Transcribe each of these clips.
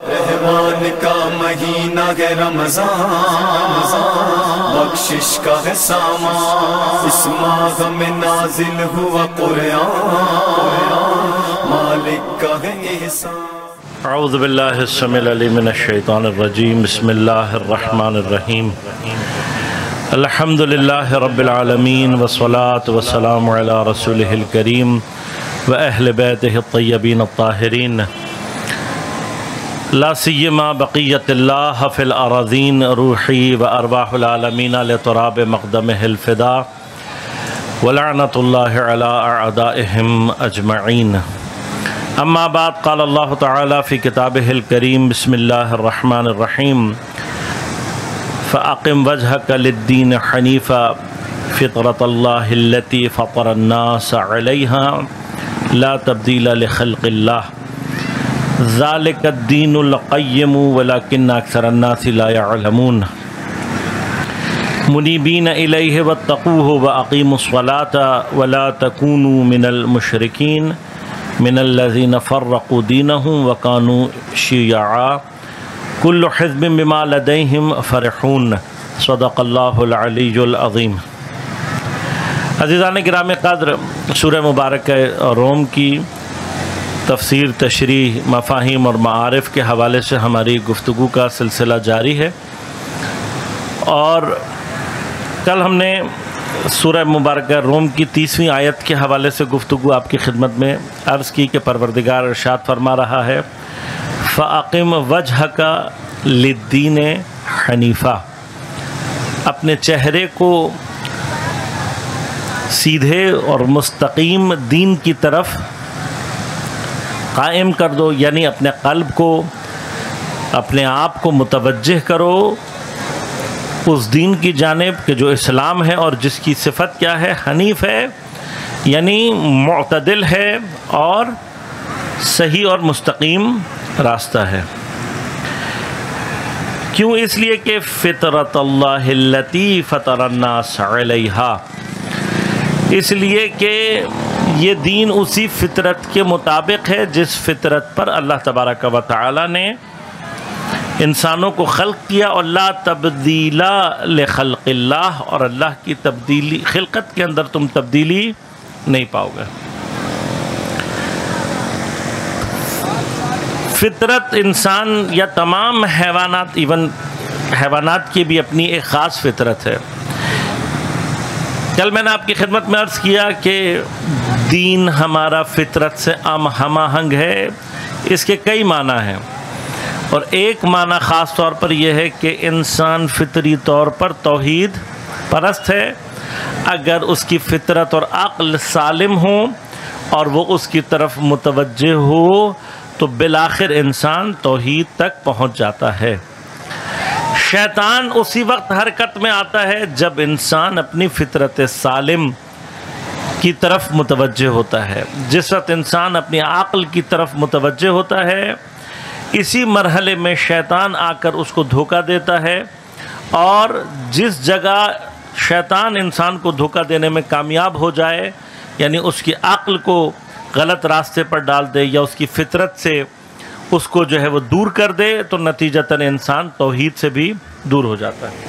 رحمان کا مہینہ ہے رمضان، بخشش کا ہے سامان، اس ماہ میں نازل ہوا قرآن، مالک کا ہے احسان۔ اعوذ باللہ السمیع العلیم من الشیطان الرجیم، بسم اللہ الرحمن الرحیم، الحمدللہ رب العالمین والصلاة والسلام علی رسولہ الکریم واہل بیتہ الطیبین الطاہرین، لا سیما بقیت اللہ فی الاراضین، روحی و ارواح العالمین لتراب مقدمہ الفدا، ولعنت اللہ علی اعدائہم اجمعین۔ اما بعد، قال اللہ تعالی فی کتابہ الکریم، بسم اللہ الرحمن الرحیم، فأقم وجہک للدین حنیفا فطرۃ اللہ التی فطر الناس علیہا لا تبدیل لخلق اللہ، ذالک الدین القیم ولکن اکثر الناس لا يعلمون، منیبین الیہ واتقوہ واقیموا الصلاۃ ولا تکونوا من المشرکین من الذین فرقوا دینہم وکانوا شیعا کل حزب بما لدیہم فرحون، صدق اللہ العلی العظیم۔ عزیزان گرام قدر، سورہ مبارکہ روم کی تفسیر، تشریح، مفاہیم اور معارف کے حوالے سے ہماری گفتگو کا سلسلہ جاری ہے، اور کل ہم نے سورہ مبارکہ روم کی 30ویں آیت کے حوالے سے گفتگو آپ کی خدمت میں عرض کی کہ پروردگار ارشاد فرما رہا ہے، فَأَقِمْ وَجْهَكَ لِلدِّينِ حَنِيفًا، اپنے چہرے کو سیدھے اور مستقیم دین کی طرف قائم کر دو، یعنی اپنے قلب کو، اپنے آپ کو متوجہ کرو اس دین کی جانب کہ جو اسلام ہے اور جس کی صفت کیا ہے؟ حنیف ہے، یعنی معتدل ہے اور صحیح اور مستقیم راستہ ہے۔ کیوں؟ اس لیے کہ فطرۃ اللہ التی فطر الناس علیہا، اس لیے کہ یہ دین اسی فطرت کے مطابق ہے جس فطرت پر اللہ تبارک و تعالی نے انسانوں کو خلق کیا، اور لا تبدیل لخلق اللہ، اور اللہ کی تبدیلی خلقت کے اندر تم تبدیلی نہیں پاؤ گے۔ فطرت انسان یا تمام حیوانات، ایون حیوانات کی بھی اپنی ایک خاص فطرت ہے۔ کل میں نے آپ کی خدمت میں عرض کیا کہ دین ہمارا فطرت سے ہم آہنگ ہے، اس کے کئی معنی ہیں، اور ایک معنی خاص طور پر یہ ہے کہ انسان فطری طور پر توحید پرست ہے۔ اگر اس کی فطرت اور عقل سالم ہو اور وہ اس کی طرف متوجہ ہو تو بالآخر انسان توحید تک پہنچ جاتا ہے۔ شیطان اسی وقت حرکت میں آتا ہے جب انسان اپنی فطرت سالم کی طرف متوجہ ہوتا ہے، جس وقت انسان اپنی عقل کی طرف متوجہ ہوتا ہے، اسی مرحلے میں شیطان آ کر اس کو دھوکہ دیتا ہے، اور جس جگہ شیطان انسان کو دھوکہ دینے میں کامیاب ہو جائے، یعنی اس کی عقل کو غلط راستے پر ڈال دے یا اس کی فطرت سے اس کو جو ہے وہ دور کر دے، تو نتیجتاً انسان توحید سے بھی دور ہو جاتا ہے۔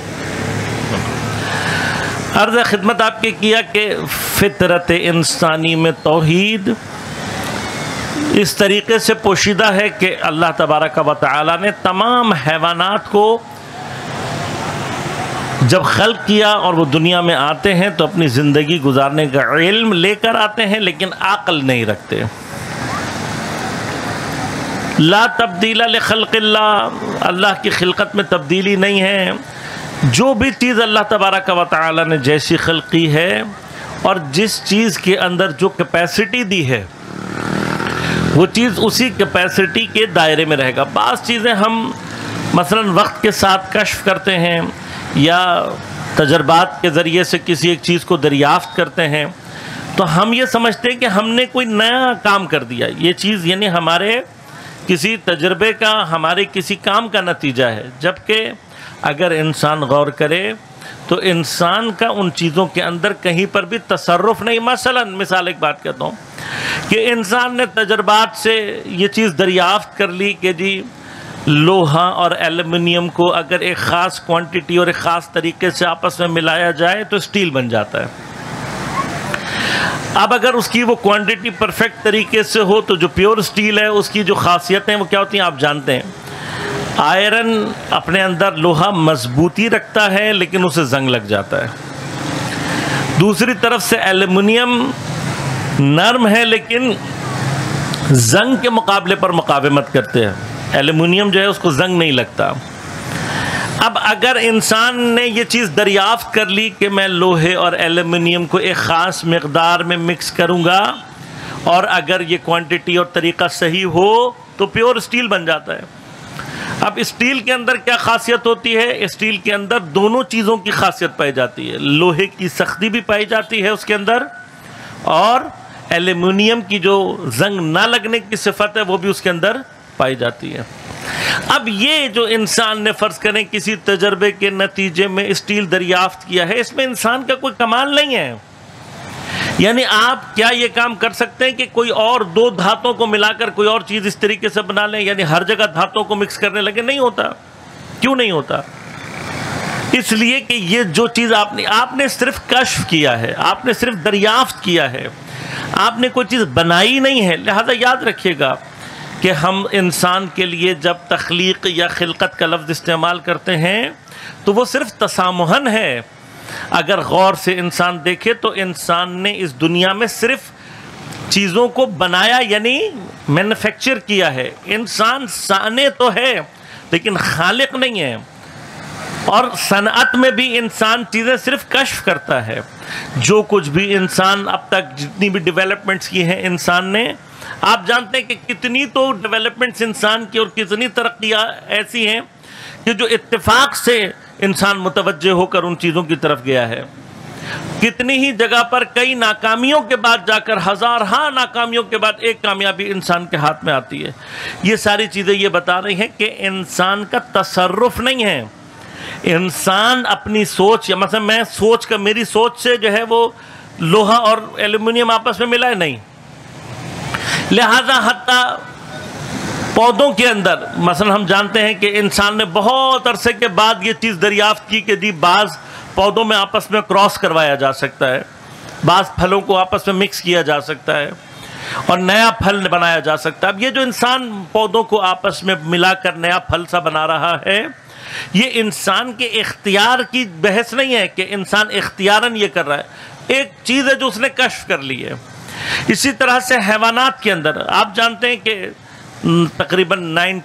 عرض خدمت آپ کے کیا کہ فطرت انسانی میں توحید اس طریقے سے پوشیدہ ہے کہ اللہ تبارک و تعالی نے تمام حیوانات کو جب خلق کیا اور وہ دنیا میں آتے ہیں تو اپنی زندگی گزارنے کا علم لے کر آتے ہیں، لیکن عقل نہیں رکھتے۔ لا تبدیل لخلق اللہ، اللہ کی خلقت میں تبدیلی نہیں ہے۔ جو بھی چیز اللہ تبارک و تعالی نے جیسی خلقی ہے اور جس چیز کے اندر جو کیپیسٹی دی ہے، وہ چیز اسی کیپیسٹی کے دائرے میں رہے گا۔ بعض چیزیں ہم مثلا وقت کے ساتھ کشف کرتے ہیں یا تجربات کے ذریعے سے کسی ایک چیز کو دریافت کرتے ہیں، تو ہم یہ سمجھتے ہیں کہ ہم نے کوئی نیا کام کر دیا۔ یہ چیز یعنی ہمارے کسی تجربے کا، ہمارے کسی کام کا نتیجہ ہے، جبکہ اگر انسان غور کرے تو انسان کا ان چیزوں کے اندر کہیں پر بھی تصرف نہیں۔ مثلا مثال ایک بات کہتا ہوں کہ انسان نے تجربات سے یہ چیز دریافت کر لی کہ جی لوہا اور ایلومینیم کو اگر ایک خاص کوانٹٹی اور ایک خاص طریقے سے آپس میں ملایا جائے تو اسٹیل بن جاتا ہے. اب اگر اس کی وہ کوانٹٹی پرفیکٹ طریقے سے ہو تو جو پیور اسٹیل ہے اس کی جو خاصیتیں وہ کیا ہوتی ہیں آپ جانتے ہیں. آئرن اپنے اندر لوہا مضبوطی رکھتا ہے لیکن اسے زنگ لگ جاتا ہے. دوسری طرف سے ایلومینیم نرم ہے لیکن زنگ کے مقابلے پر مقاومت کرتے ہیں. ایلومینیم جو ہے اس کو زنگ نہیں لگتا. اب اگر انسان نے یہ چیز دریافت کر لی کہ میں لوہے اور ایلومینیم کو ایک خاص مقدار میں مکس کروں گا اور اگر یہ کوانٹٹی اور طریقہ صحیح ہو تو پیور اسٹیل بن جاتا ہے. اب اسٹیل کے اندر کیا خاصیت ہوتی ہے؟ اسٹیل کے اندر دونوں چیزوں کی خاصیت پائی جاتی ہے. لوہے کی سختی بھی پائی جاتی ہے اس کے اندر اور ایلومینیم کی جو زنگ نہ لگنے کی صفت ہے وہ بھی اس کے اندر پائی جاتی ہے. اب یہ جو انسان نے فرض کریں کسی تجربے کے نتیجے میں اسٹیل دریافت کیا ہے، اس میں انسان کا کوئی کمال نہیں ہے. یعنی آپ کیا یہ کام کر سکتے ہیں کہ کوئی اور دو دھاتوں کو ملا کر کوئی اور چیز اس طریقے سے بنا لیں، یعنی ہر جگہ دھاتوں کو مکس کرنے لگے؟ نہیں ہوتا. کیوں نہیں ہوتا؟ اس لیے کہ یہ جو چیز آپ نے صرف کشف کیا ہے، آپ نے صرف دریافت کیا ہے، آپ نے کوئی چیز بنائی نہیں ہے. لہذا یاد رکھیے گا کہ ہم انسان کے لیے جب تخلیق یا خلقت کا لفظ استعمال کرتے ہیں تو وہ صرف تسامحاً ہے. اگر غور سے انسان دیکھے تو انسان نے اس دنیا میں صرف چیزوں کو بنایا یعنی مینوفیکچر کیا ہے. انسان صانع تو ہے لیکن خالق نہیں ہے. اور صنعت میں بھی انسان چیزیں صرف کشف کرتا ہے. جو کچھ بھی انسان اب تک جتنی بھی ڈیولپمنٹس کی ہیں انسان نے، آپ جانتے ہیں کہ کتنی تو ڈیولپمنٹس انسان کی اور کتنی ترقیاں ایسی ہیں کہ جو اتفاق سے انسان متوجہ ہو کر ان چیزوں کی طرف گیا ہے. کتنی ہی جگہ پر کئی ناکامیوں کے بعد جا کر ہزارہا ناکامیوں کے بعد ایک کامیابی انسان کے ہاتھ میں آتی ہے. یہ ساری چیزیں یہ بتا رہی ہیں کہ انسان کا تصرف نہیں ہے. انسان اپنی سوچ، یا مثلا میں سوچ کا میری سوچ سے جو ہے وہ لوہا اور ایلومینیم آپس میں ملا ہے نہیں. لہذا حتیٰ پودوں کے اندر مثلا ہم جانتے ہیں کہ انسان نے بہت عرصے کے بعد یہ چیز دریافت کی کہ بعض پودوں میں آپس میں کراس کروایا جا سکتا ہے، بعض پھلوں کو آپس میں مکس کیا جا سکتا ہے اور نیا پھل بنایا جا سکتا ہے. اب یہ جو انسان پودوں کو آپس میں ملا کر نیا پھل سا بنا رہا ہے، یہ انسان کے اختیار کی بحث نہیں ہے کہ انسان اختیاراً یہ کر رہا ہے. ایک چیز ہے جو اس نے کشف کر لی ہے. اسی طرح سے حیوانات کے اندر آپ جانتے ہیں کہ تقریباً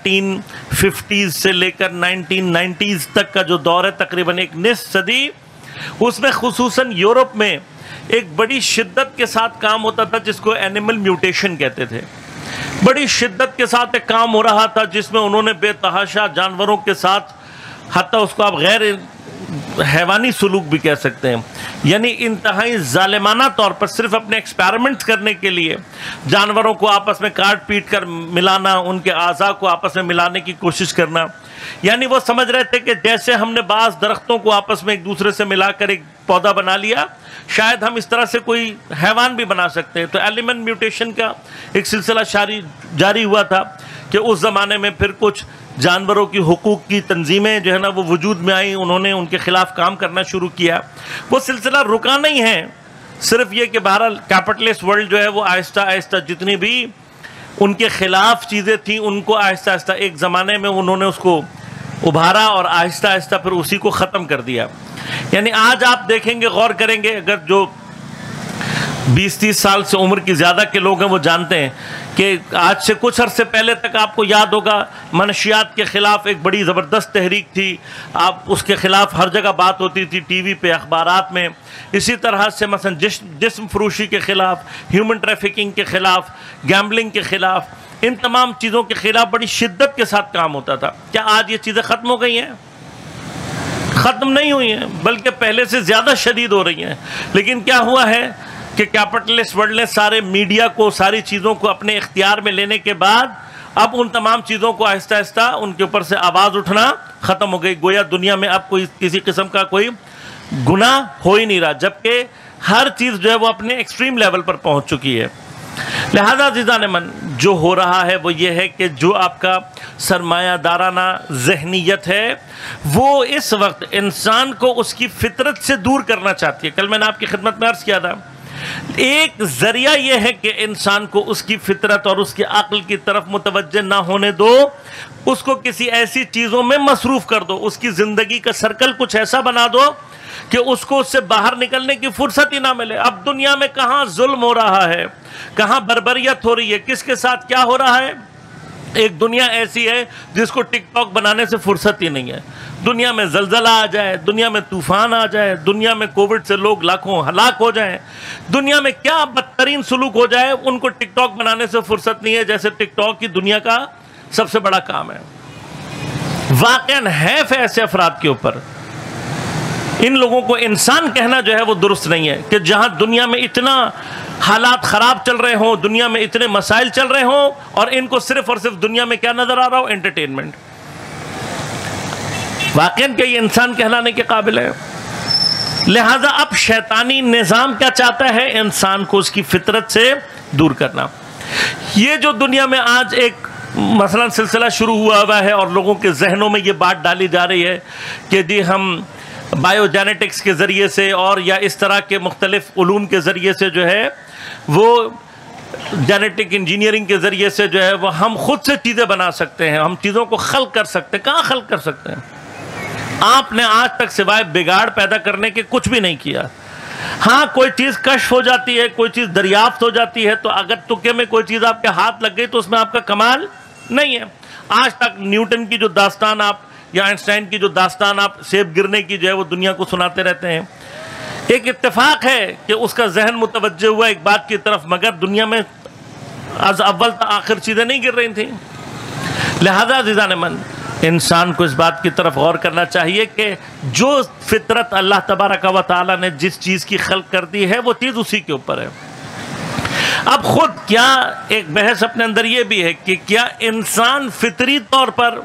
1950s سے لے کر 1990s تک کا جو دور ہے، تقریباً ایک نصف صدی، اس میں خصوصاً یورپ میں ایک بڑی شدت کے ساتھ کام ہوتا تھا جس کو اینیمل میوٹیشن کہتے تھے. بڑی شدت کے ساتھ ایک کام ہو رہا تھا جس میں انہوں نے بے تحاشا جانوروں کے ساتھ، حتیٰ اس کو آپ غیر حیوانی سلوک بھی کہہ سکتے ہیں، یعنی انتہائی ظالمانہ طور پر صرف اپنے ایکسپیریمنٹس کرنے کے لیے جانوروں کو آپس میں کاٹ پیٹ کر ملانا، ان کے اعضاء کو آپس میں ملانے کی کوشش کرنا. یعنی وہ سمجھ رہے تھے کہ جیسے ہم نے بعض درختوں کو آپس میں ایک دوسرے سے ملا کر ایک پودا بنا لیا، شاید ہم اس طرح سے کوئی حیوان بھی بنا سکتے ہیں. تو ایلیمنٹ میوٹیشن کا ایک سلسلہ جاری ہوا تھا کہ اس زمانے میں پھر کچھ جانوروں کی حقوق کی تنظیمیں جو ہے نا وہ وجود میں آئیں، انہوں نے ان کے خلاف کام کرنا شروع کیا. وہ سلسلہ رکا نہیں ہے، صرف یہ کہ بہرحال کیپٹلسٹ ورلڈ جو ہے وہ آہستہ آہستہ جتنی بھی ان کے خلاف چیزیں تھیں ان کو آہستہ آہستہ ایک زمانے میں انہوں نے اس کو ابھارا اور آہستہ آہستہ پھر اسی کو ختم کر دیا. یعنی آج آپ دیکھیں گے، غور کریں گے، اگر جو 20-30 سال سے عمر کی زیادہ کے لوگ ہیں وہ جانتے ہیں کہ آج سے کچھ عرصے پہلے تک آپ کو یاد ہوگا منشیات کے خلاف ایک بڑی زبردست تحریک تھی. آپ اس کے خلاف ہر جگہ بات ہوتی تھی، ٹی وی پہ، اخبارات میں. اسی طرح سے مثلا جسم فروشی کے خلاف، ہیومن ٹریفکنگ کے خلاف، گیمبلنگ کے خلاف، ان تمام چیزوں کے خلاف بڑی شدت کے ساتھ کام ہوتا تھا. کیا آج یہ چیزیں ختم ہو گئی ہیں؟ ختم نہیں ہوئی ہیں، بلکہ پہلے سے زیادہ شدید ہو رہی ہیں. لیکن کیا ہوا ہے کہ کیپٹلسٹ ورلڈ نے سارے میڈیا کو، ساری چیزوں کو اپنے اختیار میں لینے کے بعد اب ان تمام چیزوں کو آہستہ آہستہ ان کے اوپر سے آواز اٹھنا ختم ہو گئی. گویا دنیا میں اب کوئی کسی قسم کا کوئی گناہ ہو ہی نہیں رہا، جبکہ ہر چیز جو ہے وہ اپنے ایکسٹریم لیول پر پہنچ چکی ہے. لہذا عزیزان من، جو ہو رہا ہے وہ یہ ہے کہ جو آپ کا سرمایہ دارانہ ذہنیت ہے وہ اس وقت انسان کو اس کی فطرت سے دور کرنا چاہتی ہے. کل میں نے آپ کی خدمت میں عرض کیا تھا ایک ذریعہ یہ ہے کہ انسان کو اس کی فطرت اور اس کی عقل کی طرف متوجہ نہ ہونے دو, اس کو کسی ایسی چیزوں میں مصروف کر دو, اس کی زندگی کا سرکل کچھ ایسا بنا دو کہ اس کو اس سے باہر نکلنے کی فرصت ہی نہ ملے. اب دنیا میں کہاں ظلم ہو رہا ہے, کہاں بربریت ہو رہی ہے, کس کے ساتھ کیا ہو رہا ہے. ایک دنیا ایسی ہے جس کو ٹک ٹاک بنانے سے فرصت ہی نہیں ہے. دنیا میں زلزلہ آ جائے, دنیا میں طوفان آ جائے, دنیا میں کووڈ سے لوگ لاکھوں ہلاک ہو جائیں, دنیا میں کیا بدترین سلوک ہو جائے, ان کو ٹک ٹاک بنانے سے فرصت نہیں ہے, جیسے ٹک ٹاک کی دنیا کا سب سے بڑا کام ہے. واقعاً حیف ہے ایسے افراد کے اوپر. ان لوگوں کو انسان کہنا جو ہے وہ درست نہیں ہے کہ جہاں دنیا میں اتنا حالات خراب چل رہے ہوں, دنیا میں اتنے مسائل چل رہے ہوں, اور ان کو صرف اور صرف دنیا میں کیا نظر آ رہا ہو, انٹرٹینمنٹ. واقعاً کہ یہ انسان کہلانے کے قابل ہے. لہذا اب شیطانی نظام کیا چاہتا ہے, انسان کو اس کی فطرت سے دور کرنا. یہ جو دنیا میں آج ایک مثلا سلسلہ شروع ہوا ہے اور لوگوں کے ذہنوں میں یہ بات ڈالی جا رہی ہے کہ جی ہم بایو جینیٹکس کے ذریعے سے اور یا اس طرح کے مختلف علوم کے ذریعے سے جو ہے وہ جینیٹک انجینئرنگ کے ذریعے سے جو ہے وہ ہم خود سے چیزیں بنا سکتے ہیں, ہم چیزوں کو خلق کر سکتے ہیں. کہاں خلق کر سکتے ہیں؟ آپ نے آج تک سوائے بگاڑ پیدا کرنے کے کچھ بھی نہیں کیا. ہاں کوئی چیز کشف ہو جاتی ہے, کوئی چیز دریافت ہو جاتی ہے, تو اگر تکے میں کوئی چیز آپ کے ہاتھ لگ گئی تو اس میں آپ کا کمال نہیں ہے. آج تک نیوٹن کی جو داستان آپ یا آئنسٹائن کی جو داستان آپ سیب گرنے کی جو ہے وہ دنیا کو سناتے رہتے ہیں. ایک اتفاق ہے کہ اس کا ذہن متوجہ ہوا ایک بات کی طرف, مگر دنیا میں از اول تا آخر چیزیں نہیں گر رہی تھیں. لہذا عزیزان من, انسان کو اس بات کی طرف غور کرنا چاہیے کہ جو فطرت اللہ تبارک و تعالی نے جس چیز کی خلق کر دی ہے وہ چیز اسی کے اوپر ہے. اب خود کیا ایک بحث اپنے اندر یہ بھی ہے کہ کیا انسان فطری طور پر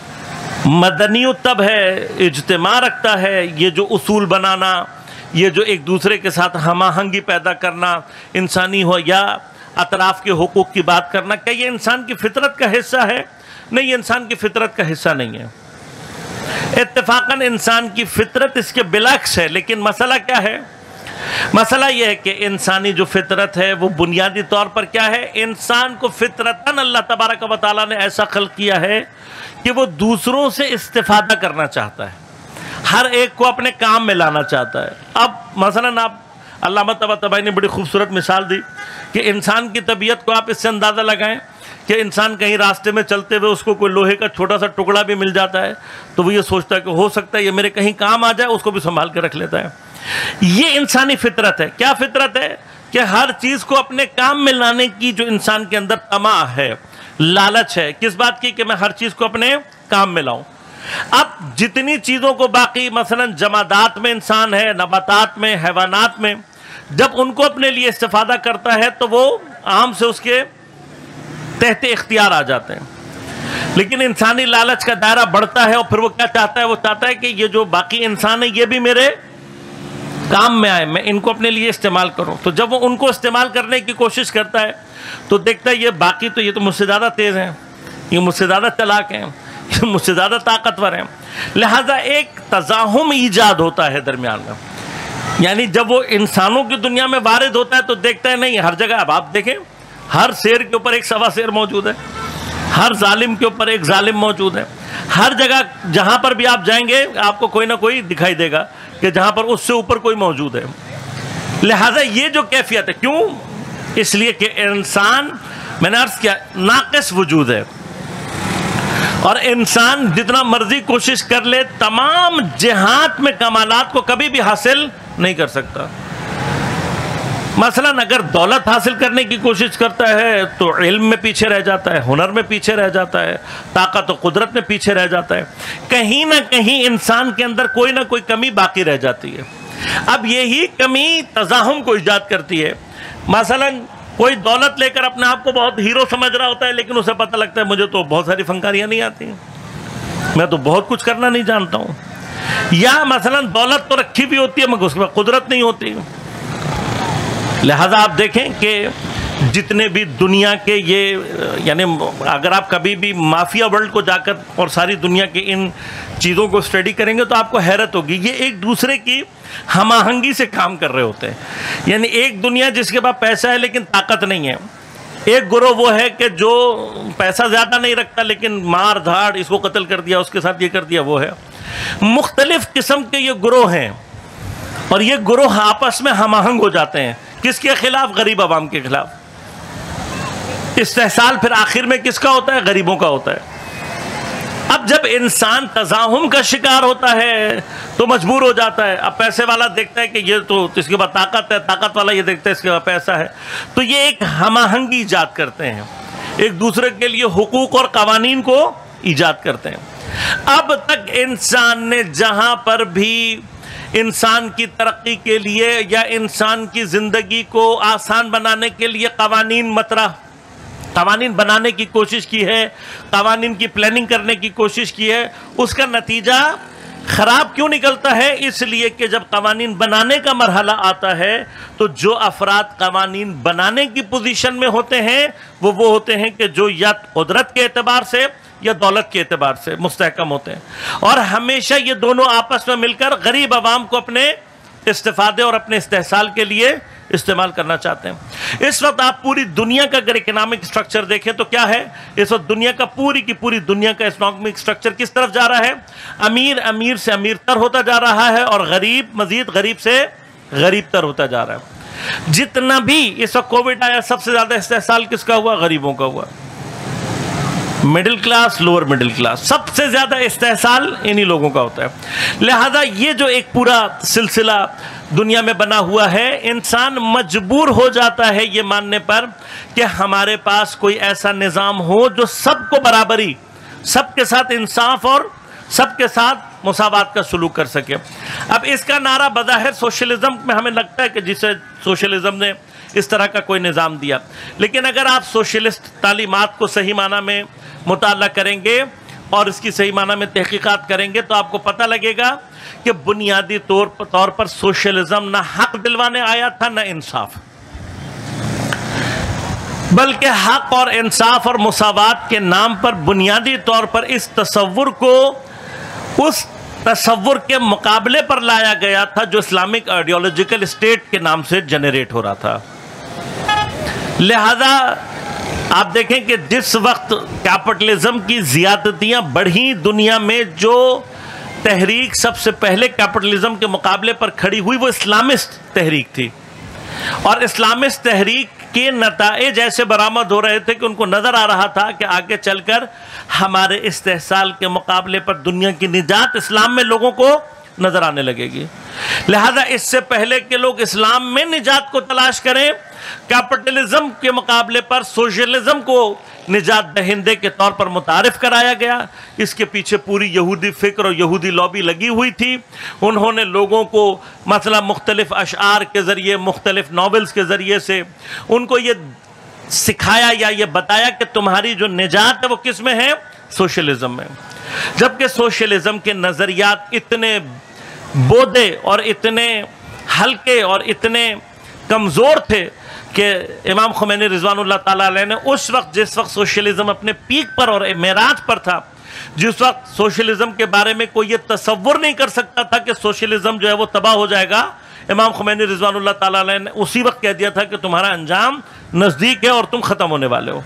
مدنی طب ہے, اجتماع رکھتا ہے, یہ جو اصول بنانا, یہ جو ایک دوسرے کے ساتھ ہم آہنگی پیدا کرنا, انسانی ہو یا اطراف کے حقوق کی بات کرنا, کیا یہ انسان کی فطرت کا حصہ ہے؟ نہیں, یہ انسان کی فطرت کا حصہ نہیں ہے. اتفاقاً انسان کی فطرت اس کے بالعکس ہے. لیکن مسئلہ کیا ہے؟ مسئلہ یہ ہے کہ انسانی جو فطرت ہے وہ بنیادی طور پر کیا ہے, انسان کو فطرتاً اللہ تبارک و تعالیٰ نے ایسا خلق کیا ہے کہ وہ دوسروں سے استفادہ کرنا چاہتا ہے, ہر ایک کو اپنے کام میں لانا چاہتا ہے. اب مثلاً آپ علامہ طباطبائی نے بڑی خوبصورت مثال دی کہ انسان کی طبیعت کو آپ اس سے اندازہ لگائیں کہ انسان کہیں راستے میں چلتے ہوئے اس کو کوئی لوہے کا چھوٹا سا ٹکڑا بھی مل جاتا ہے تو وہ یہ سوچتا ہے کہ ہو سکتا ہے یہ میرے کہیں کام آ جائے, اس کو بھی سنبھال کے رکھ لیتا ہے. یہ انسانی فطرت ہے. کیا فطرت ہے؟ کہ ہر چیز کو اپنے کام میں لانے کی جو انسان کے اندر طمع ہے, لالچ ہے. کس بات کی؟ کہ میں ہر چیز کو اپنے کام میں لاؤں. اب جتنی چیزوں کو باقی مثلا جمادات میں انسان ہے, نباتات میں, حیوانات میں, جب ان کو اپنے لیے استفادہ کرتا ہے تو وہ عام سے اس کے تحت اختیار آ جاتے ہیں. لیکن انسانی لالچ کا دائرہ بڑھتا ہے اور پھر وہ کیا چاہتا ہے؟ وہ چاہتا ہے کہ یہ جو باقی انسان ہے یہ بھی میرے کام میں آئے, میں ان کو اپنے لیے استعمال کروں. تو جب وہ ان کو استعمال کرنے کی کوشش کرتا ہے تو دیکھتا ہے یہ باقی تو یہ تو مجھ سے زیادہ تیز ہیں, یہ مجھ سے زیادہ چلاک ہیں, یہ مجھ سے زیادہ طاقتور ہیں. لہذا ایک تزاحم ایجاد ہوتا ہے درمیان میں. یعنی جب وہ انسانوں کی دنیا میں وارد ہوتا ہے تو دیکھتا ہے نہیں, ہر جگہ اب آپ دیکھیں ہر شیر کے اوپر ایک سوا شیر موجود ہے, ہر ظالم کے اوپر ایک ظالم موجود ہے. ہر جگہ جہاں پر بھی آپ جائیں گے آپ کو کوئی نہ کوئی دکھائی دے گا کہ جہاں پر اس سے اوپر کوئی موجود ہے. لہذا یہ جو کیفیت ہے, کیوں؟ اس لیے کہ انسان, میں نے عرض کیا, ناقص وجود ہے, اور انسان جتنا مرضی کوشش کر لے تمام جہات میں کمالات کو کبھی بھی حاصل نہیں کر سکتا. مثلا اگر دولت حاصل کرنے کی کوشش کرتا ہے تو علم میں پیچھے رہ جاتا ہے, ہنر میں پیچھے رہ جاتا ہے, طاقت و قدرت میں پیچھے رہ جاتا ہے. کہیں نہ کہیں انسان کے اندر کوئی نہ کوئی کمی باقی رہ جاتی ہے. اب یہی کمی تزاحم کو ایجاد کرتی ہے. مثلا کوئی دولت لے کر اپنے آپ کو بہت ہیرو سمجھ رہا ہوتا ہے, لیکن اسے پتہ لگتا ہے مجھے تو بہت ساری فنکاریاں نہیں آتی, میں تو بہت کچھ کرنا نہیں جانتا ہوں. یا مثلا دولت تو رکھی بھی ہوتی ہے مگر اس کے بعد قدرت نہیں ہوتی. لہذا آپ دیکھیں کہ جتنے بھی دنیا کے یہ یعنی اگر آپ کبھی بھی مافیا ورلڈ کو جا کر اور ساری دنیا کے ان چیزوں کو اسٹڈی کریں گے تو آپ کو حیرت ہوگی، یہ ایک دوسرے کی ہم آہنگی سے کام کر رہے ہوتے ہیں۔ یعنی ایک دنیا جس کے پاس پیسہ ہے لیکن طاقت نہیں ہے، ایک گروہ وہ ہے کہ جو پیسہ زیادہ نہیں رکھتا لیکن مار دھاڑ، اس کو قتل کر دیا، اس کے ساتھ یہ کر دیا، وہ ہے۔ مختلف قسم کے یہ گروہ ہیں اور یہ گروہ آپس میں ہم آہنگ ہو جاتے ہیں۔ کس کے خلاف؟ غریب عوام کے خلاف۔ استحصال پھر آخر میں کس کا ہوتا ہے؟ غریبوں کا ہوتا ہے۔ اب جب انسان تزاحم کا شکار ہوتا ہے تو مجبور ہو جاتا ہے۔ اب پیسے والا دیکھتا ہے کہ یہ تو اس کے پاس طاقت ہے، طاقت والا یہ دیکھتا ہے اس کے پاس پیسہ ہے، تو یہ ایک ہم آہنگی ایجاد کرتے ہیں، ایک دوسرے کے لیے حقوق اور قوانین کو ایجاد کرتے ہیں۔ اب تک انسان نے جہاں پر بھی انسان کی ترقی کے لیے یا انسان کی زندگی کو آسان بنانے کے لیے قوانین بنانے کی کوشش کی ہے، قوانین کی پلاننگ کرنے کی کوشش کی ہے، اس کا نتیجہ خراب کیوں نکلتا ہے؟ اس لیے کہ جب قوانین بنانے کا مرحلہ آتا ہے تو جو افراد قوانین بنانے کی پوزیشن میں ہوتے ہیں وہ ہوتے ہیں کہ جو یا قدرت کے اعتبار سے یا دولت کے اعتبار سے مستحکم ہوتے ہیں، اور ہمیشہ یہ دونوں آپس میں مل کر غریب عوام کو اپنے استفادے اور اپنے استحصال کے لیے استعمال کرنا چاہتے ہیں۔ اس وقت آپ پوری دنیا کا اگر اکنامک سٹرکچر دیکھیں تو کیا ہے؟ اس وقت دنیا کا پوری کی پوری دنیا کا اکنامک سٹرکچر کس طرف جا رہا ہے؟ امیر سے امیر تر ہوتا جا رہا ہے اور غریب مزید غریب سے غریب تر ہوتا جا رہا ہے۔ جتنا بھی اس وقت کووڈ آیا سب سے زیادہ استحصال کس کا ہوا؟ غریبوں کا ہوا۔ Middle class, lower middle class, سب سے زیادہ استحصال انہی لوگوں کا ہوتا ہے۔ لہذا یہ جو ایک پورا سلسلہ دنیا میں بنا ہوا ہے، انسان مجبور ہو جاتا ہے یہ ماننے پر کہ ہمارے پاس کوئی ایسا نظام ہو جو سب کو برابری، سب کے ساتھ انصاف اور سب کے ساتھ مساوات کا سلوک کر سکے۔ اب اس کا نعرہ بظاہر سوشلزم میں ہمیں لگتا ہے کہ جسے سوشلزم نے اس طرح کا کوئی نظام دیا، لیکن اگر آپ سوشلسٹ تعلیمات کو صحیح معنی میں مطالعہ کریں گے اور اس کی صحیح معنی میں تحقیقات کریں گے تو آپ کو پتہ لگے گا کہ بنیادی طور پر سوشلزم نہ حق دلوانے آیا تھا نہ انصاف، بلکہ حق اور انصاف اور مساوات کے نام پر بنیادی طور پر اس تصور کو اس تصور کے مقابلے پر لایا گیا تھا جو اسلامک آئیڈیالوجیکل اسٹیٹ کے نام سے جنریٹ ہو رہا تھا۔ لہذا آپ دیکھیں کہ جس وقت کیپٹلزم کی زیادتیاں بڑھی دنیا میں، جو تحریک سب سے پہلے کیپٹلزم کے مقابلے پر کھڑی ہوئی وہ اسلامسٹ تحریک تھی، اور اسلامسٹ تحریک کے نتائج ایسے برآمد ہو رہے تھے کہ ان کو نظر آ رہا تھا کہ آگے چل کر ہمارے استحصال کے مقابلے پر دنیا کی نجات اسلام میں لوگوں کو نظر آنے لگے گی۔ لہذا اس سے پہلے کہ لوگ اسلام میں نجات کو تلاش کریں، کیپٹلزم کے مقابلے پر سوشلزم کو نجات دہندے کے طور پر متعارف کرایا گیا۔ اس کے پیچھے پوری یہودی فکر اور یہودی لابی لگی ہوئی تھی۔ انہوں نے لوگوں کو مثلا مختلف اشعار کے ذریعے، مختلف ناولز کے ذریعے سے ان کو یہ سکھایا یا یہ بتایا کہ تمہاری جو نجات ہے وہ کس میں ہے؟ سوشلزم میں۔ جبکہ سوشلزم کے نظریات اتنے بودے اور اتنے ہلکے اور اتنے کمزور تھے کہ امام خمینی رضوان اللہ تعالیٰ علیہ نے اس وقت جس وقت سوشلزم اپنے پیک پر اور معراج پر تھا، جس وقت سوشلزم کے بارے میں کوئی یہ تصور نہیں کر سکتا تھا کہ سوشلزم جو ہے وہ تباہ ہو جائے گا، امام خمینی رضوان اللہ تعالیٰ علیہ نے اسی وقت کہہ دیا تھا کہ تمہارا انجام نزدیک ہے اور تم ختم ہونے والے ہو۔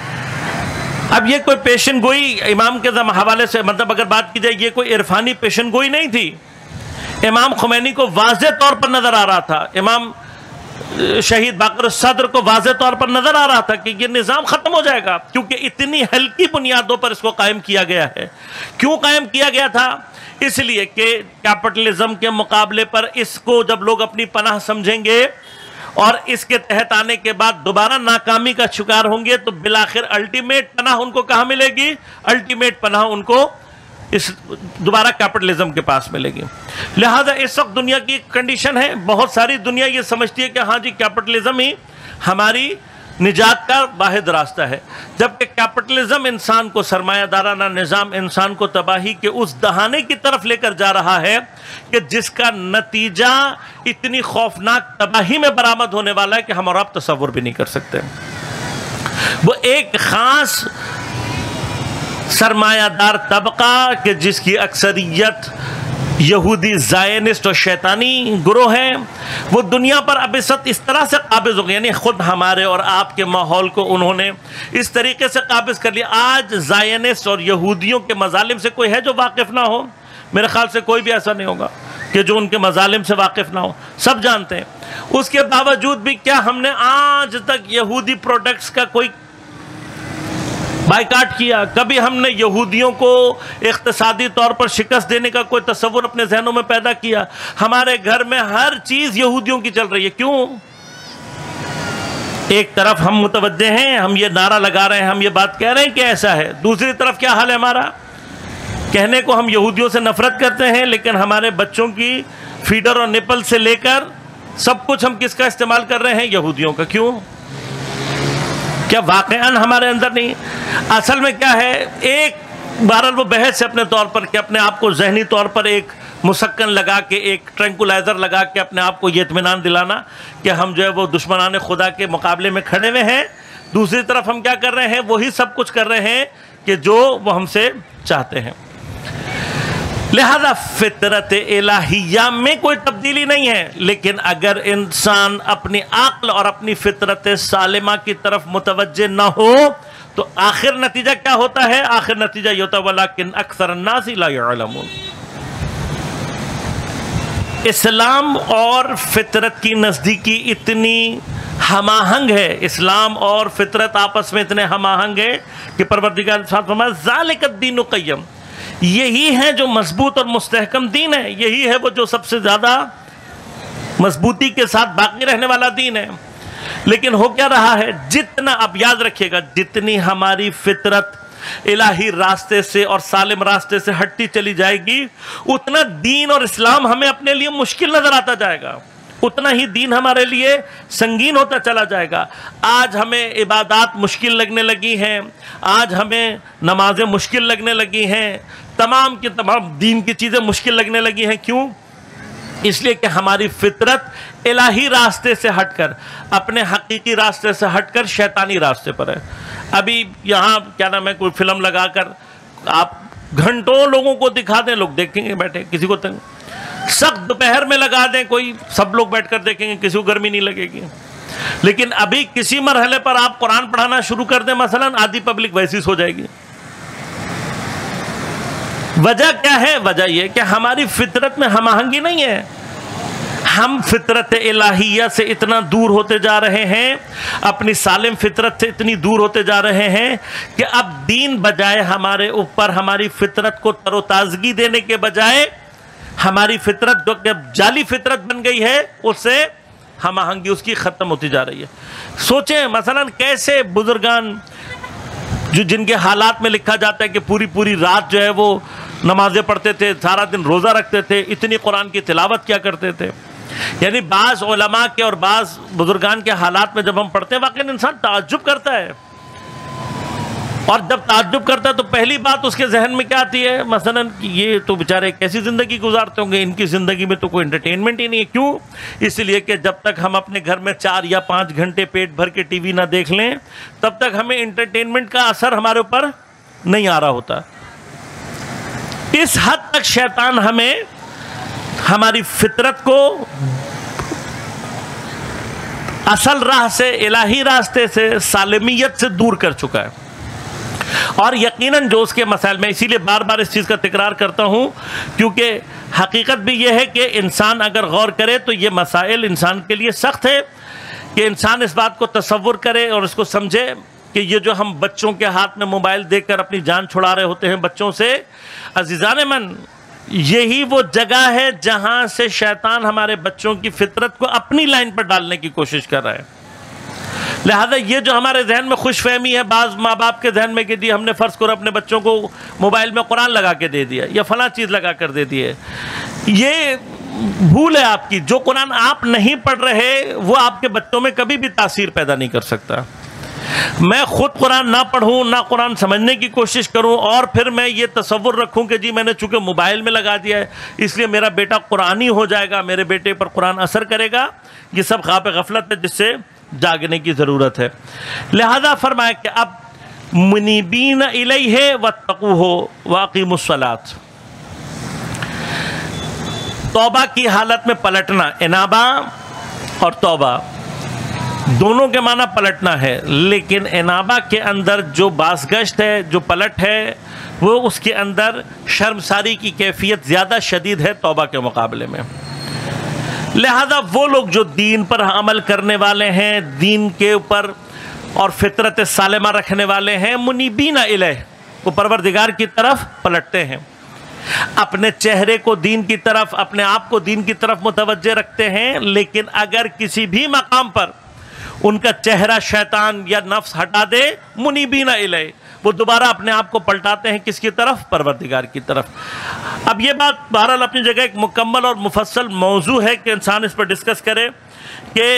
اب یہ کوئی پیشن گوئی امام کے حوالے سے مطلب اگر بات کی جائے، یہ کوئی عرفانی پیشن گوئی نہیں تھی۔ امام خمینی کو واضح طور پر نظر آ رہا تھا، امام شہید باقر الصدر کو واضح طور پر نظر آ رہا تھا کہ یہ نظام ختم ہو جائے گا، کیونکہ اتنی ہلکی بنیادوں پر اس کو قائم کیا گیا ہے۔ کیوں قائم کیا گیا تھا؟ اس لیے کہ کیپٹلزم کے مقابلے پر اس کو جب لوگ اپنی پناہ سمجھیں گے اور اس کے تحت آنے کے بعد دوبارہ ناکامی کا شکار ہوں گے تو بالآخر الٹیمیٹ پناہ ان کو کہاں ملے گی؟ الٹیمیٹ پناہ ان کو اس دوبارہ کیپٹلزم کے پاس ملے گی۔ لہذا اس وقت دنیا کی کنڈیشن ہے، بہت ساری دنیا یہ سمجھتی ہے کہ ہاں جی کیپٹلزم ہی ہماری نجات کا واحد راستہ ہے، جبکہ کیپٹلزم انسان کو، سرمایہ دارانہ نظام انسان کو تباہی کے اس دہانے کی طرف لے کر جا رہا ہے کہ جس کا نتیجہ اتنی خوفناک تباہی میں برآمد ہونے والا ہے کہ ہم اور آپ تصور بھی نہیں کر سکتے۔ وہ ایک خاص سرمایہ دار طبقہ کہ جس کی اکثریت یہودی زائنسٹ اور شیطانی گروہ ہیں، وہ دنیا پر اب اس طرح سے قابض ہو گئے، یعنی خود ہمارے اور آپ کے ماحول کو انہوں نے اس طریقے سے قابض کر لیا۔ آج زائنسٹ اور یہودیوں کے مظالم سے کوئی ہے جو واقف نہ ہو؟ میرے خیال سے کوئی بھی ایسا نہیں ہوگا کہ جو ان کے مظالم سے واقف نہ ہو، سب جانتے ہیں۔ اس کے باوجود بھی کیا ہم نے آج تک یہودی پروڈکٹس کا کوئی بائیکاٹ کیا؟ کبھی ہم نے یہودیوں کو اقتصادی طور پر شکست دینے کا کوئی تصور اپنے ذہنوں میں پیدا کیا؟ ہمارے گھر میں ہر چیز یہودیوں کی چل رہی ہے، کیوں؟ ایک طرف ہم متوجہ ہیں، ہم یہ نعرہ لگا رہے ہیں، ہم یہ بات کہہ رہے ہیں کہ ایسا ہے، دوسری طرف کیا حال ہے ہمارا؟ کہنے کو ہم یہودیوں سے نفرت کرتے ہیں، لیکن ہمارے بچوں کی فیڈر اور نپل سے لے کر سب کچھ ہم کس کا استعمال کر رہے ہیں؟ یہودیوں کا۔ کیوں؟ کیا واقعاً ہمارے اندر نہیں؟ اصل میں کیا ہے، ایک بہرحال وہ بحث ہے اپنے طور پر کہ اپنے آپ کو ذہنی طور پر ایک مسکن لگا کے، ایک ٹرینکولائزر لگا کے اپنے آپ کو یہ اطمینان دلانا کہ ہم جو ہے وہ دشمنان خدا کے مقابلے میں کھڑے ہوئے ہیں، دوسری طرف ہم کیا کر رہے ہیں؟ وہی سب کچھ کر رہے ہیں کہ جو وہ ہم سے چاہتے ہیں۔ لہذا فطرت الہیہ میں کوئی تبدیلی نہیں ہے، لیکن اگر انسان اپنی عقل اور اپنی فطرت سالمہ کی طرف متوجہ نہ ہو تو آخر نتیجہ کیا ہوتا ہے؟ آخر نتیجہ یہ ہوتا ہے وَلَكِنْ أَكْثَرَ النَّاسِ لَا يَعْلَمُونَ۔ اسلام اور فطرت کی نزدیکی اتنی ہم آہنگ ہے، اسلام اور فطرت آپس میں اتنے ہم آہنگ ہے کہ پروردگار صاحب فرمایا ذَلِكَ الدِّينُ الْقَيِّمُ، یہی ہے جو مضبوط اور مستحکم دین ہے، یہی ہے وہ جو سب سے زیادہ مضبوطی کے ساتھ باقی رہنے والا دین ہے۔ لیکن ہو کیا رہا ہے؟ جتنا، اب یاد رکھیے گا، جتنی ہماری فطرت الہی راستے سے اور سالم راستے سے ہٹتی چلی جائے گی، اتنا دین اور اسلام ہمیں اپنے لیے مشکل نظر آتا جائے گا، اتنا ہی دین ہمارے لیے سنگین ہوتا چلا جائے گا۔ آج ہمیں عبادات مشکل لگنے لگی ہیں، آج ہمیں نمازیں مشکل لگنے لگی ہیں، تمام کی تمام دین کی چیزیں مشکل لگنے لگی ہیں۔ کیوں؟ اس لیے کہ ہماری فطرت الہی راستے سے ہٹ کر، اپنے حقیقی راستے سے ہٹ کر شیطانی راستے پر ہے۔ ابھی یہاں کیا نام ہے، کوئی فلم لگا کر آپ گھنٹوں لوگوں کو دکھا دیں، لوگ دیکھیں گے بیٹھے، کسی کو سخت دوپہر میں لگا دیں، کوئی سب لوگ بیٹھ کر دیکھیں گے، کسی کو گرمی نہیں لگے گی۔ لیکن ابھی کسی مرحلے پر آپ قرآن پڑھانا شروع کر دیں مثلا، آدھی پبلک ویسی ہو جائے گی۔ وجہ کیا ہے؟ وجہ یہ کہ ہماری فطرت میں ہم آہنگی نہیں ہے، ہم فطرت الہیہ سے اتنا دور ہوتے جا رہے ہیں، اپنی سالم فطرت سے اتنی دور ہوتے جا رہے ہیں کہ اب دین بجائے ہمارے اوپر ہماری فطرت کو تر و تازگی دینے کے بجائے ہماری فطرت جو کہ جعلی فطرت بن گئی ہے، اس سے ہم آہنگی اس کی ختم ہوتی جا رہی ہے۔ سوچیں مثلا کیسے بزرگان جو جن کے حالات میں لکھا جاتا ہے کہ پوری پوری رات جو ہے وہ نمازیں پڑھتے تھے، سارا دن روزہ رکھتے تھے، اتنی قرآن کی تلاوت کیا کرتے تھے، یعنی بعض علماء کے اور بعض بزرگان کے حالات میں جب ہم پڑھتے ہیں واقعی انسان تعجب کرتا ہے، اور جب تعجب کرتا ہے تو پہلی بات اس کے ذہن میں کیا آتی ہے؟ مثلا یہ تو بیچارے کیسی زندگی گزارتے ہوں گے، ان کی زندگی میں تو کوئی انٹرٹینمنٹ ہی نہیں ہے۔ کیوں؟ اس لیے کہ جب تک ہم اپنے گھر میں 4 یا 5 گھنٹے پیٹ بھر کے ٹی وی نہ دیکھ لیں تب تک ہمیں انٹرٹینمنٹ کا اثر ہمارے اوپر نہیں آ رہا ہوتا۔ اس حد تک شیطان ہمیں ہماری فطرت کو اصل راہ سے، الہی راستے سے، سالمیت سے دور کر چکا ہے۔ اور یقیناً جو اس کے مسائل، میں اسی لیے بار بار اس چیز کا تکرار کرتا ہوں کیونکہ حقیقت بھی یہ ہے کہ انسان اگر غور کرے تو یہ مسائل انسان کے لیے سخت ہے کہ انسان اس بات کو تصور کرے اور اس کو سمجھے کہ یہ جو ہم بچوں کے ہاتھ میں موبائل دیکھ کر اپنی جان چھڑا رہے ہوتے ہیں بچوں سے، عزیزان من، یہی وہ جگہ ہے جہاں سے شیطان ہمارے بچوں کی فطرت کو اپنی لائن پر ڈالنے کی کوشش کر رہا ہے۔ لہذا یہ جو ہمارے ذہن میں خوش فہمی ہے بعض ماں باپ کے ذہن میں کہ دی ہم نے فرض کرو اپنے بچوں کو موبائل میں قرآن لگا کے دے دیا یا فلاں چیز لگا کر دے دی ہے، یہ بھول ہے آپ کی۔ جو قرآن آپ نہیں پڑھ رہے وہ آپ کے بچوں میں کبھی بھی تاثیر پیدا نہیں کر سکتا۔ میں خود قرآن نہ پڑھوں، نہ قرآن سمجھنے کی کوشش کروں، اور پھر میں یہ تصور رکھوں کہ جی میں نے چونکہ موبائل میں لگا دیا ہے اس لیے میرا بیٹا قرآنی ہو جائے گا، میرے بیٹے پر قرآن اثر کرے گا، یہ سب خواب غفلت ہے جس سے جاگنے کی ضرورت ہے۔ لہذا فرمایا کہ اب منیبین الیہ واتقوہ واقیموا الصلاۃ، توبہ کی حالت میں پلٹنا، انابہ اور توبہ دونوں کے معنی پلٹنا ہے، لیکن انابہ کے اندر جو بازگشت ہے، جو پلٹ ہے، وہ اس کے اندر شرمساری کی کیفیت زیادہ شدید ہے توبہ کے مقابلے میں۔ لہذا وہ لوگ جو دین پر عمل کرنے والے ہیں، دین کے اوپر اور فطرت سالمہ رکھنے والے ہیں، منیبین الیہ، وہ پروردگار کی طرف پلٹتے ہیں، اپنے چہرے کو دین کی طرف، اپنے آپ کو دین کی طرف متوجہ رکھتے ہیں، لیکن اگر کسی بھی مقام پر ان کا چہرہ شیطان یا نفس ہٹا دے، منیبین الیہ، وہ دوبارہ اپنے آپ کو پلٹاتے ہیں کس کی طرف؟ پروردگار کی طرف۔ اب یہ بات بہرحال اپنی جگہ ایک مکمل اور مفصل موضوع ہے کہ انسان اس پر ڈسکس کرے کہ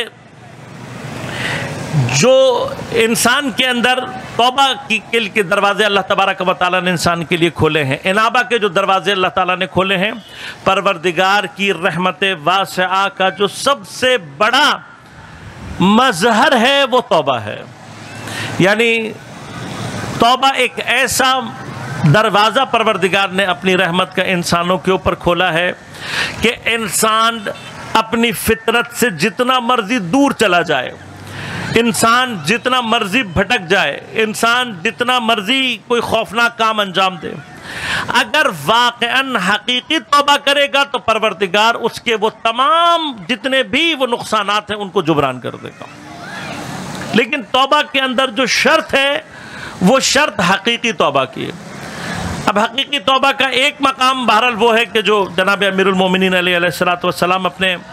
جو انسان کے اندر توبہ کے دروازے اللہ تبارک و تعالیٰ نے انسان کے لیے کھولے ہیں، انابہ کے جو دروازے اللہ تعالیٰ نے کھولے ہیں، پروردگار کی رحمت واسعہ کا جو سب سے بڑا مظہر ہے وہ توبہ ہے۔ یعنی توبہ ایک ایسا دروازہ پروردگار نے اپنی رحمت کا انسانوں کے اوپر کھولا ہے کہ انسان اپنی فطرت سے جتنا مرضی دور چلا جائے، انسان جتنا مرضی بھٹک جائے، انسان جتنا مرضی کوئی خوفناک کام انجام دے، اگر واقعاً حقیقی توبہ کرے گا تو پروردگار اس کے وہ تمام جتنے بھی وہ نقصانات ہیں ان کو جبران کر دے گا۔ لیکن توبہ کے اندر جو شرط ہے وہ شرط حقیقی توبہ کی ہے۔ اب حقیقی توبہ کا ایک مقام بہرحال وہ ہے کہ جو جناب امیر المومنین علیہ الصلوۃ والسلام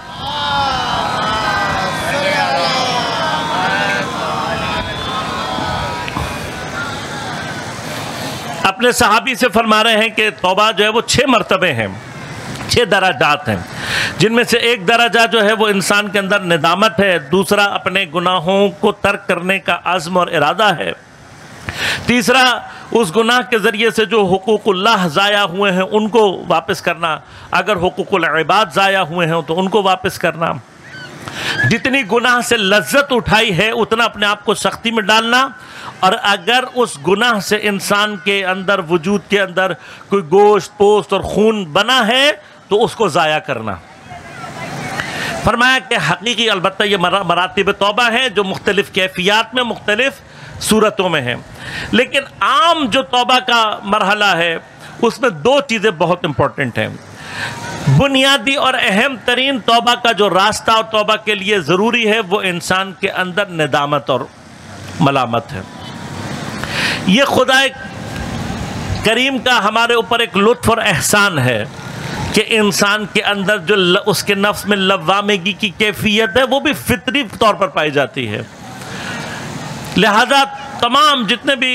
اپنے صحابی سے فرما رہے ہیں کہ توبہ جو ہے وہ 6 مرتبے ہیں، 6 درجات ہیں، جن میں سے ایک درجہ جو ہے وہ انسان کے اندر ندامت ہے، دوسرا اپنے گناہوں کو ترک کرنے کا عزم اور ارادہ ہے، تیسرا اس گناہ کے ذریعے سے جو حقوق اللہ ضائع ہوئے ہیں ان کو واپس کرنا، اگر حقوق العباد ضائع ہوئے ہیں تو ان کو واپس کرنا، جتنی گناہ سے لذت اٹھائی ہے اتنا اپنے آپ کو سختی میں ڈالنا، اور اگر اس گناہ سے انسان کے اندر وجود کے اندر کوئی گوشت پوست اور خون بنا ہے تو اس کو ضائع کرنا۔ فرمایا کہ حقیقی البتہ یہ مراتب توبہ ہیں جو مختلف کیفیات میں مختلف صورتوں میں ہیں، لیکن عام جو توبہ کا مرحلہ ہے اس میں 2 چیزیں بہت امپورٹنٹ ہیں۔ بنیادی اور اہم ترین توبہ کا جو راستہ اور توبہ کے لیے ضروری ہے وہ انسان کے اندر ندامت اور ملامت ہے۔ یہ خدا کریم کا ہمارے اوپر ایک لطف اور احسان ہے کہ انسان کے اندر جو اس کے نفس میں لوامگی کی کیفیت ہے وہ بھی فطری طور پر پائی جاتی ہے۔ لہذا تمام جتنے بھی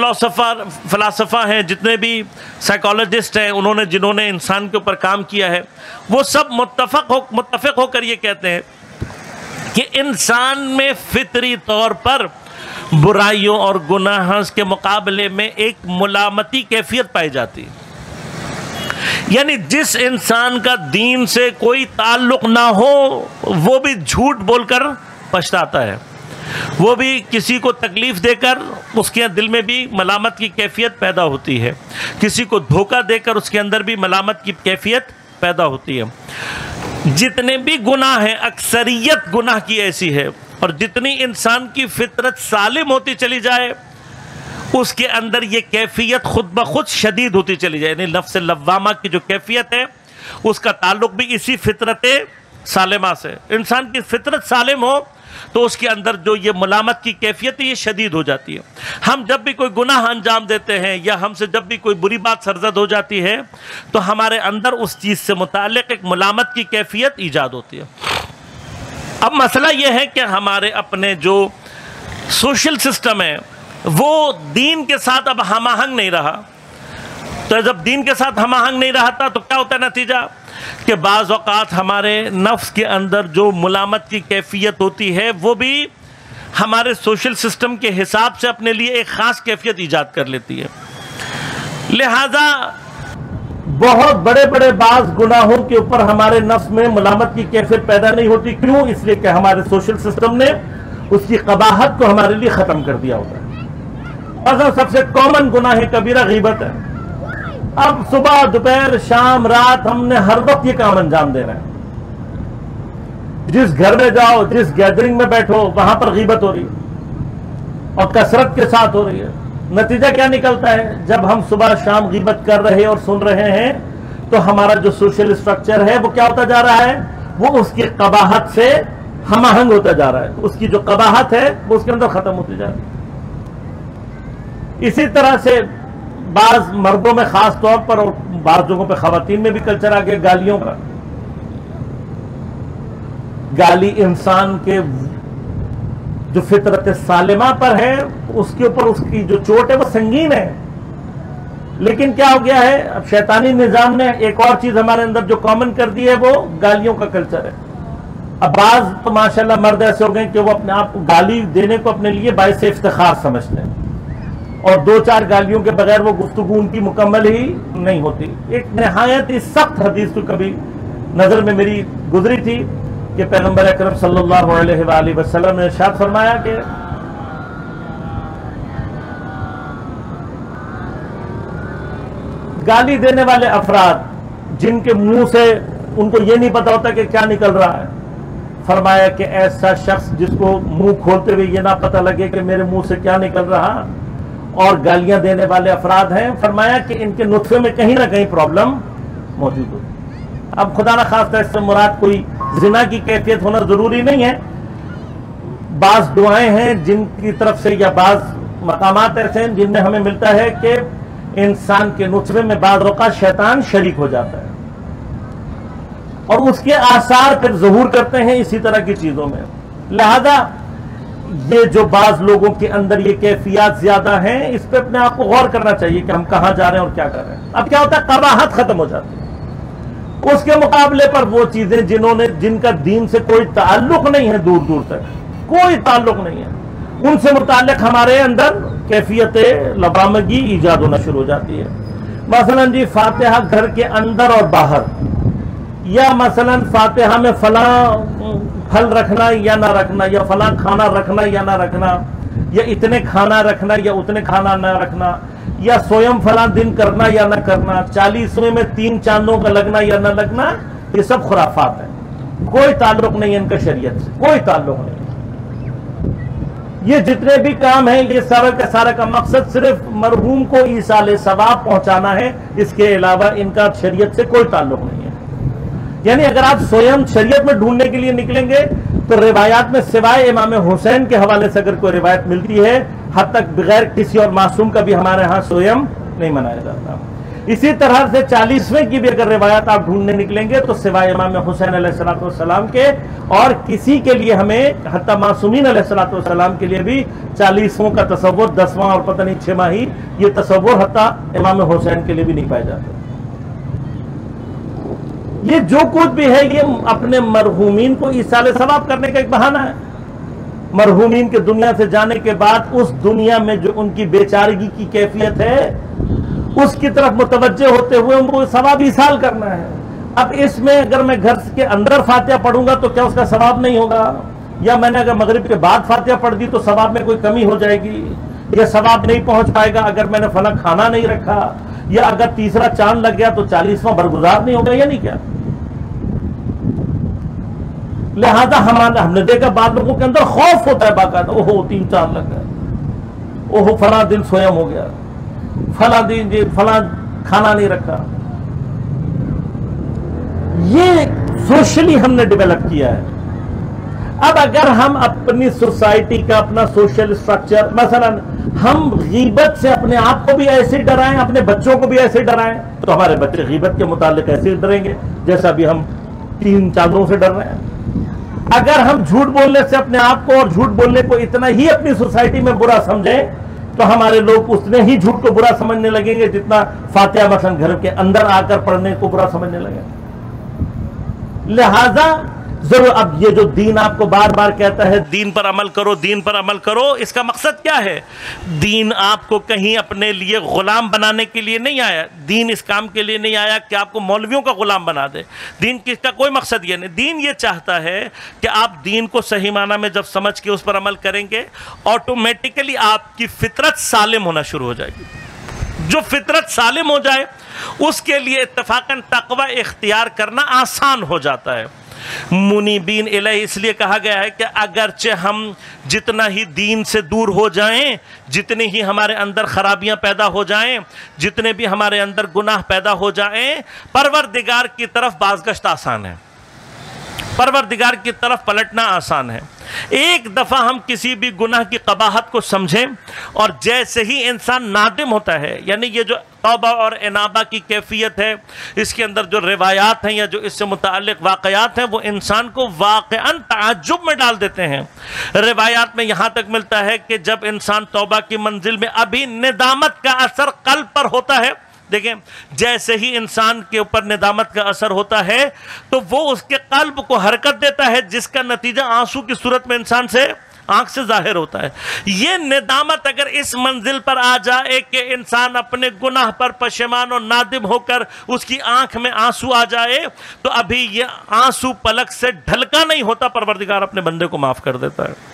فلاسفہ ہیں، جتنے بھی سائیکالوجسٹ ہیں، جنہوں نے انسان کے اوپر کام کیا ہے، وہ سب متفق ہو کر یہ کہتے ہیں کہ انسان میں فطری طور پر برائیوں اور گناہ کے مقابلے میں ایک ملامتی کیفیت پائی جاتی ہے۔ یعنی جس انسان کا دین سے کوئی تعلق نہ ہو وہ بھی جھوٹ بول کر پچھتاتا ہے، وہ بھی کسی کو تکلیف دے کر اس کے دل میں بھی ملامت کی کیفیت پیدا ہوتی ہے، کسی کو دھوکہ دے کر اس کے اندر بھی ملامت کی کیفیت پیدا ہوتی ہے۔ جتنے بھی گناہ ہیں اکثریت گناہ کی ایسی ہے، اور جتنی انسان کی فطرت سالم ہوتی چلی جائے اس کے اندر یہ کیفیت خود بخود شدید ہوتی چلی جائے، یعنی نفس لوامہ کی جو کیفیت ہے اس کا تعلق بھی اسی فطرت سالمہ سے۔ انسان کی فطرت سالم ہو تو اس کے اندر جو یہ ملامت کی کیفیت ہے یہ شدید ہو جاتی ہے۔ ہم جب بھی کوئی گناہ انجام دیتے ہیں یا ہم سے جب بھی کوئی بری بات سرزد ہو جاتی ہے تو ہمارے اندر اس چیز سے متعلق ایک ملامت کی کیفیت ایجاد ہوتی ہے۔ اب مسئلہ یہ ہے کہ ہمارے اپنے جو سوشل سسٹم ہے وہ دین کے ساتھ اب ہم آہنگ نہیں رہا، تو جب دین کے ساتھ ہم آہنگ نہیں رہتا تو کیا ہوتا ہے نتیجہ کہ بعض اوقات ہمارے نفس کے اندر جو ملامت کی کیفیت ہوتی ہے وہ بھی ہمارے سوشل سسٹم کے حساب سے اپنے لیے ایک خاص کیفیت ایجاد کر لیتی ہے. لہذا بہت بڑے بڑے بعض گناہوں کے اوپر ہمارے نفس میں ملامت کی کیفیت پیدا نہیں ہوتی. کیوں؟ اس لیے کہ ہمارے سوشل سسٹم نے اس کی قباحت کو ہمارے لیے ختم کر دیا ہوتا ہے. مثلا سب سے کامن گناہ کبیرہ غیبت ہے. اب صبح دوپہر شام رات ہم نے ہر وقت یہ کام انجام دے رہے ہیں. جس گھر میں جاؤ، جس گیدرنگ میں بیٹھو، وہاں پر غیبت ہو رہی ہے اور کثرت کے ساتھ ہو رہی ہے. نتیجہ کیا نکلتا ہے؟ جب ہم صبح شام غیبت کر رہے اور سن رہے ہیں تو ہمارا جو سوشل اسٹرکچر ہے وہ کیا ہوتا جا رہا ہے؟ وہ اس کی قباحت سے ہم آہنگ ہوتا جا رہا ہے. اس کی جو قباحت ہے وہ اس کے اندر ختم ہوتی جا رہی ہے. اسی طرح سے بعض مردوں میں خاص طور پر اور بعض جگہوں پہ خواتین میں بھی کلچر آ گیا گالیوں کا. گالی انسان کے جو فطرت سالمہ پر ہے اس کے اوپر اس کی جو چوٹ ہے وہ سنگین ہے. لیکن کیا ہو گیا ہے؟ اب شیطانی نظام نے ایک اور چیز ہمارے اندر جو کامن کر دی ہے وہ گالیوں کا کلچر ہے. اب بعض تو ماشاءاللہ مرد ایسے ہو گئے کہ وہ اپنے آپ کو گالی دینے کو اپنے لیے باعث افتخار سمجھتے ہیں اور دو چار گالیوں کے بغیر وہ گفتگو ان کی مکمل ہی نہیں ہوتی. ایک نہایت ہی سخت حدیث تو کبھی نظر میں میری گزری تھی کہ پیغمبر اکرم صلی اللہ علیہ وآلہ وسلم نے ارشاد فرمایا کہ گالی دینے والے افراد جن کے منہ سے ان کو یہ نہیں پتا ہوتا کہ کیا نکل رہا ہے، فرمایا کہ ایسا شخص جس کو منہ کھولتے ہوئے یہ نہ پتا لگے کہ میرے منہ سے کیا نکل رہا اور گالیاں دینے والے افراد ہیں، فرمایا کہ ان کے نطفے میں کہیں نہ کہیں پرابلم موجود ہو. اب خدا نہ خواستہ اس سے مراد کوئی زنا کی کیفیت ہونا ضروری نہیں ہے. بعض دعائیں ہیں جن کی طرف سے یا بعض مقامات ایسے ہیں جن میں ہمیں ملتا ہے کہ انسان کے نطفے میں بعض اوقات شیطان شریک ہو جاتا ہے اور اس کے آثار پھر ظہور کرتے ہیں اسی طرح کی چیزوں میں. لہذا یہ جو بعض لوگوں کے اندر یہ کیفیات زیادہ ہیں اس پہ اپنے آپ کو غور کرنا چاہیے کہ ہم کہاں جا رہے ہیں اور کیا کر رہے ہیں. اب کیا ہوتا ہے؟ قباحت ختم ہو جاتی ہے. اس کے مقابلے پر وہ چیزیں جن کا دین سے کوئی تعلق نہیں ہے، دور دور تک کوئی تعلق نہیں ہے، ان سے متعلق ہمارے اندر کیفیت لبامگی ایجاد ہونا شروع ہو جاتی ہے. مثلا جی فاتحہ گھر کے اندر اور باہر، یا مثلا فاتحہ میں فلاں پھل رکھنا یا نہ رکھنا، یا فلاں کھانا رکھنا یا نہ رکھنا، یا اتنے کھانا رکھنا یا اتنے کھانا نہ رکھنا، یا سویم فلاں دن کرنا یا نہ کرنا، 40ویں میں 3 چاندوں کا لگنا یا نہ لگنا، یہ سب خرافات ہیں. کوئی تعلق نہیں ہے ان کا شریعت سے، کوئی تعلق نہیں. یہ جتنے بھی کام ہیں یہ سارا کا سارا کا مقصد صرف مرحوم کو ایصال ثواب پہنچانا ہے. اس کے علاوہ ان کا شریعت سے کوئی تعلق نہیں ہے. یعنی اگر آپ سویم شریعت میں ڈھونڈنے کے لیے نکلیں گے تو روایات میں سوائے امام حسین کے حوالے سے اگر کوئی روایت ملتی ہے، حد تک بغیر کسی اور معصوم کا بھی ہمارے ہاں سویم نہیں منایا جاتا. اسی طرح سے 40ویں کی بھی اگر روایات آپ ڈھونڈنے نکلیں گے تو سوائے امام حسین علیہ السلام کے اور کسی کے لیے ہمیں حتیٰ معصومین علیہ السلام کے لیے بھی 40ووں کا تصور 10واں اور پتہ نہیں 6واں ہی یہ تصور حتیٰ امام حسین کے لیے بھی نہیں پایا جاتا. یہ جو کچھ بھی ہے یہ اپنے مرحومین کو ایصال ثواب کرنے کا ایک بہانہ ہے. مرحومین کے دنیا سے جانے کے بعد اس دنیا میں جو ان کی بیچارگی کی کیفیت ہے اس کی طرف متوجہ ہوتے ہوئے ان کو ثواب ایصال کرنا ہے. اب اس میں اگر میں گھر کے اندر فاتحہ پڑھوں گا تو کیا اس کا ثواب نہیں ہوگا؟ یا میں نے اگر مغرب کے بعد فاتحہ پڑھ دی تو ثواب میں کوئی کمی ہو جائے گی؟ یا ثواب نہیں پہنچ پائے گا اگر میں نے فلاں کھانا نہیں رکھا؟ یا اگر تیسرا چاند لگ گیا تو 40واں برگزار نہیں ہوگا؟ یا نہیں کیا؟ لہذا ہم نے دیکھا بعض لوگوں کے اندر خوف ہوتا ہے باقاعدہ، اوہو 3 چاند لگ گئے، اوہو فلاں دن سویم ہو گیا، فلاں دن جی فلاں کھانا نہیں رکھا. یہ سوشلی ہم نے ڈیولپ کیا ہے. اب اگر ہم اپنی سوسائٹی کا اپنا سوشل اسٹرکچر مثلا ہم غیبت سے اپنے آپ کو بھی ایسے ڈرائیں، اپنے بچوں کو بھی ایسے ڈرائیں تو ہمارے بچے غیبت کے متعلق ایسے ڈریں گے جیسا بھی ہم 3 چاندوں سے ڈر رہے ہیں. اگر ہم جھوٹ بولنے سے اپنے آپ کو اور جھوٹ بولنے کو اتنا ہی اپنی سوسائٹی میں برا سمجھیں تو ہمارے لوگ اتنے ہی جھوٹ کو برا سمجھنے لگیں گے جتنا فاتحہ مثلا گھر کے اندر آ کر پڑھنے کو برا سمجھنے لگیں. لہذا ضرور اب یہ جو دین آپ کو بار بار کہتا ہے دین پر عمل کرو، دین پر عمل کرو، اس کا مقصد کیا ہے؟ دین آپ کو کہیں اپنے لیے غلام بنانے کے لیے نہیں آیا، دین اس کام کے لیے نہیں آیا کہ آپ کو مولویوں کا غلام بنا دے، دین کس کا کوئی مقصد یہ نہیں۔ دین یہ چاہتا ہے کہ آپ دین کو صحیح معنی میں جب سمجھ کے اس پر عمل کریں گے، آٹومیٹیکلی آپ کی فطرت سالم ہونا شروع ہو جائے گی۔ جو فطرت سالم ہو جائے اس کے لیے اتفاقاً تقوی اختیار کرنا آسان ہو جاتا ہے۔ منیبین الیہ اس لیے کہا گیا ہے کہ اگرچہ ہم جتنا ہی دین سے دور ہو جائیں، جتنی ہی ہمارے اندر خرابیاں پیدا ہو جائیں، جتنے بھی ہمارے اندر گناہ پیدا ہو جائیں، پروردگار کی طرف بازگشت آسان ہے، پروردگار کی طرف پلٹنا آسان ہے۔ ایک دفعہ ہم کسی بھی گناہ کی قباحت کو سمجھیں اور جیسے ہی انسان نادم ہوتا ہے، یعنی یہ جو توبہ اور انابہ کی کیفیت ہے، اس کے اندر جو روایات ہیں یا جو اس سے متعلق واقعات ہیں وہ انسان کو واقعاً تعجب میں ڈال دیتے ہیں۔ روایات میں یہاں تک ملتا ہے کہ جب انسان توبہ کی منزل میں ابھی ندامت کا اثر قلب پر ہوتا ہے، دیکھیں جیسے ہی انسان کے اوپر ندامت کا اثر ہوتا ہے تو وہ اس کے قلب کو حرکت دیتا ہے، جس کا نتیجہ آنسو کی صورت میں انسان سے آنکھ سے ظاہر ہوتا ہے۔ یہ ندامت اگر اس منزل پر آ جائے کہ انسان اپنے گناہ پر پشیمان اور نادم ہو کر اس کی آنکھ میں آنسو آ جائے تو ابھی یہ آنسو پلک سے ڈھلکا نہیں ہوتا، پروردگار اپنے بندے کو معاف کر دیتا ہے،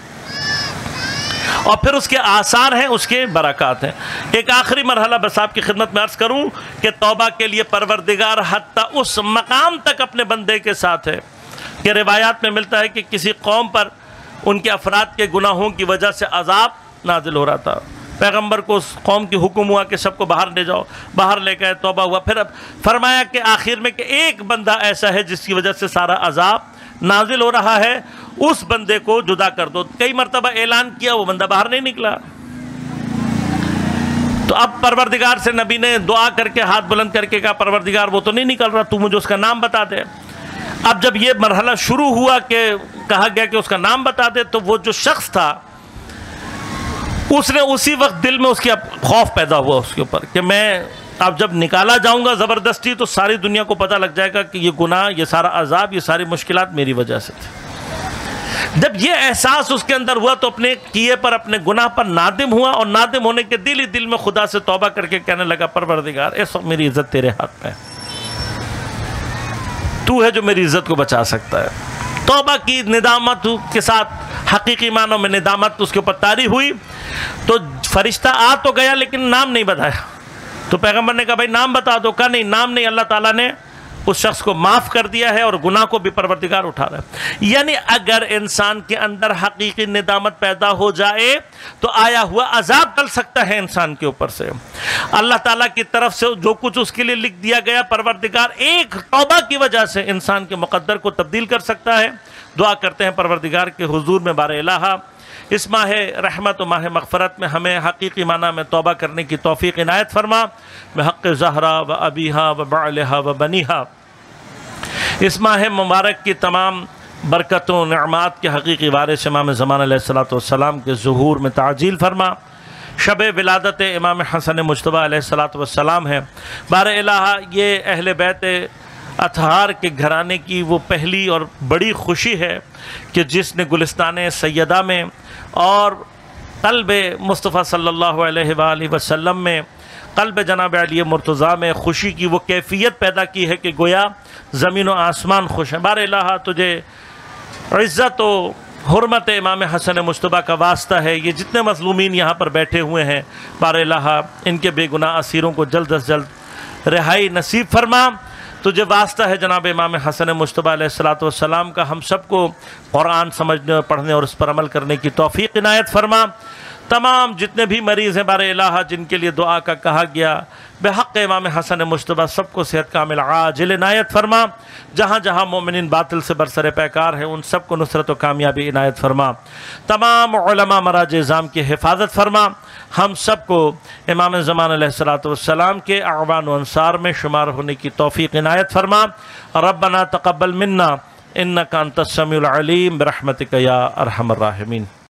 اور پھر اس کے آثار ہیں، اس کے برکات ہیں۔ ایک آخری مرحلہ بس آپ کی خدمت میں عرض کروں کہ توبہ کے لیے پروردگار حتیٰ اس مقام تک اپنے بندے کے ساتھ ہے کہ روایات میں ملتا ہے کہ کسی قوم پر ان کے افراد کے گناہوں کی وجہ سے عذاب نازل ہو رہا تھا، پیغمبر کو اس قوم کی حکم ہوا کہ سب کو باہر لے جاؤ، باہر لے گئے، توبہ ہوا، پھر فرمایا کہ آخر میں کہ ایک بندہ ایسا ہے جس کی وجہ سے سارا عذاب نازل ہو رہا ہے، اس بندے کو جدا کر دو۔ کئی مرتبہ اعلان کیا، وہ بندہ باہر نہیں نکلا۔ تو اب پروردگار سے نبی نے دعا کر کے ہاتھ بلند کر کے کہا پروردگار وہ تو نہیں نکل رہا، تو مجھے اس کا نام بتا دے۔ اب جب یہ مرحلہ شروع ہوا کہ کہا گیا کہ اس کا نام بتا دے، تو وہ جو شخص تھا اس نے اسی وقت دل میں اس کے خوف پیدا ہوا اس کے اوپر کہ میں اب جب نکالا جاؤں گا زبردستی تو ساری دنیا کو پتہ لگ جائے گا کہ یہ گناہ، یہ سارا عذاب، یہ ساری مشکلات میری وجہ سے تھی۔ جب یہ احساس اس کے اندر ہوا تو اپنے کیے پر، اپنے گناہ پر نادم ہوا، اور نادم ہونے کے دل ہی دل میں خدا سے توبہ کر کے کہنے لگا پروردگار اس وقت میری عزت تیرے ہاتھ میں ہے، تو ہے جو میری عزت کو بچا سکتا ہے۔ توبہ کی ندامت کے ساتھ حقیقی معنوں میں ندامت اس کے اوپر طاری ہوئی، تو فرشتہ آ تو گیا لیکن نام نہیں بتایا۔ تو پیغمبر نے کہا بھائی نام بتا دو، کہا نہیں نام نہیں، اللہ تعالیٰ نے اس شخص کو معاف کر دیا ہے اور گناہ کو بھی پروردگار اٹھا رہا ہے۔ یعنی اگر انسان کے اندر حقیقی ندامت پیدا ہو جائے تو آیا ہوا عذاب ٹل سکتا ہے انسان کے اوپر سے۔ اللہ تعالیٰ کی طرف سے جو کچھ اس کے لیے لکھ دیا گیا، پروردگار ایک توبہ کی وجہ سے انسان کے مقدر کو تبدیل کر سکتا ہے۔ دعا کرتے ہیں پروردگار کے حضور میں بار الہ اس ماہ رحمت و ماہ مغفرت میں ہمیں حقیقی معنی میں توبہ کرنے کی توفیق عنایت فرما، بحق زہرا و ابیہا و بعلہا و بنیہا۔ اس ماہ مبارک کی تمام برکتوں و نعمات کے حقیقی وارث امام زمان علیہ السلام کے ظہور میں تعجیل فرما۔ شب ولادت امام حسن مجتبیٰ علیہ السلام ہے، بار الہ یہ اہل بیت اطہار کے گھرانے کی وہ پہلی اور بڑی خوشی ہے کہ جس نے گلستان سیدہ میں اور قلب مصطفیٰ صلی اللہ علیہ وآلہ وسلم میں، قلب جناب علی مرتضیٰ میں خوشی کی وہ کیفیت پیدا کی ہے کہ گویا زمین و آسمان خوش ہیں۔ بار الہ تجھے عزت و حرمت امام حسن مجتبیٰ کا واسطہ ہے، یہ جتنے مظلومین یہاں پر بیٹھے ہوئے ہیں بار الہ ان کے بے گناہ اسیروں کو جلد از جلد رہائی نصیب فرما۔ تجھے واسطہ ہے جناب امام حسن مجتبیٰ علیہ السلام کا، ہم سب کو قرآن سمجھنے، پڑھنے اور اس پر عمل کرنے کی توفیق عنایت فرما۔ تمام جتنے بھی مریض ہیں بار الہ جن کے لیے دعا کا کہا گیا، بحق امام حسن مجتبیٰ سب کو صحت کامل عاجل عنایت فرما۔ جہاں جہاں مومنین باطل سے برسر پیکار ہیں ان سب کو نصرت و کامیابی عنایت فرما۔ تمام علماء مراج اعظام کی حفاظت فرما۔ ہم سب کو امام زمان علیہ السلام کے اعوان و انصار میں شمار ہونے کی توفیق عنایت فرما۔ ربنا تقبل منا انک انت السمیع العلیم برحمتک یا ارحم الراحمین۔